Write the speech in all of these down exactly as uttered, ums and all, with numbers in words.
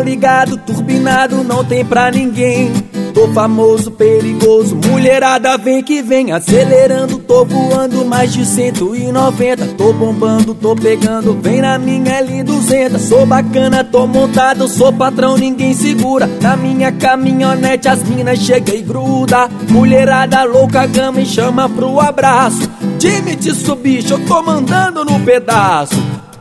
ligado, turbinado, não tem pra ninguém. Tô famoso, perigoso, mulherada vem que vem. Acelerando, tô voando mais de cento e noventa. Tô bombando, tô pegando, vem na minha L duzentos. Sou bacana, tô montado, sou patrão, ninguém segura. Na minha caminhonete as minas chega e gruda. Mulherada louca, gama e chama pro abraço. Time-te, bicho, eu tô mandando no pedaço.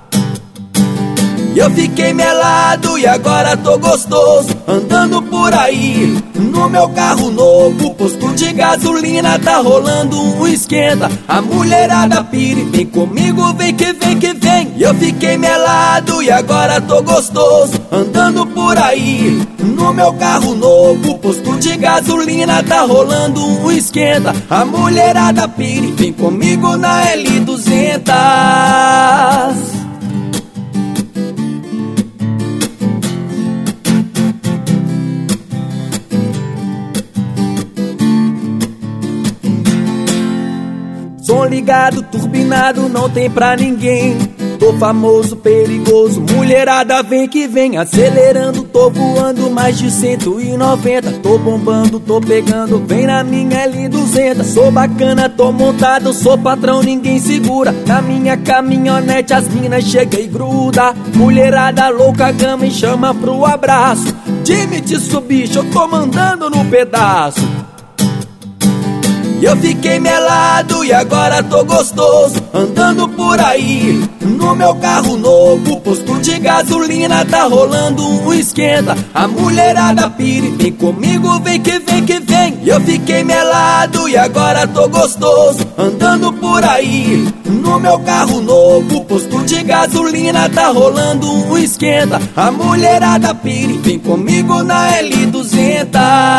Eu fiquei melado e agora tô gostoso, andando por aí no meu carro novo. Posto de gasolina tá rolando um esquenta. A mulherada pire, vem comigo, vem que vem que vem. Eu fiquei melado e agora tô gostoso, andando por aí no meu carro novo. Posto de gasolina tá rolando um esquenta. A mulherada pire, vem comigo na L duzentos. Som ligado, turbinado, não tem pra ninguém. Tô famoso, perigoso, mulherada vem que vem. Acelerando, tô voando mais de cento e noventa. Tô bombando, tô pegando, vem na minha L duzentos. Sou bacana, tô montado, sou patrão, ninguém segura. Na minha caminhonete as minas chega e gruda. Mulherada louca, gama e chama pro abraço. Time-te, bicho, eu tô mandando no pedaço. Eu fiquei melado e agora tô gostoso, andando por aí no meu carro novo. Posto de gasolina tá rolando um esquenta. A mulherada pire, vem comigo, vem que vem que vem. Eu fiquei melado e agora tô gostoso, andando por aí no meu carro novo. Posto de gasolina tá rolando um esquenta. A mulherada pire, vem comigo na L duzentos.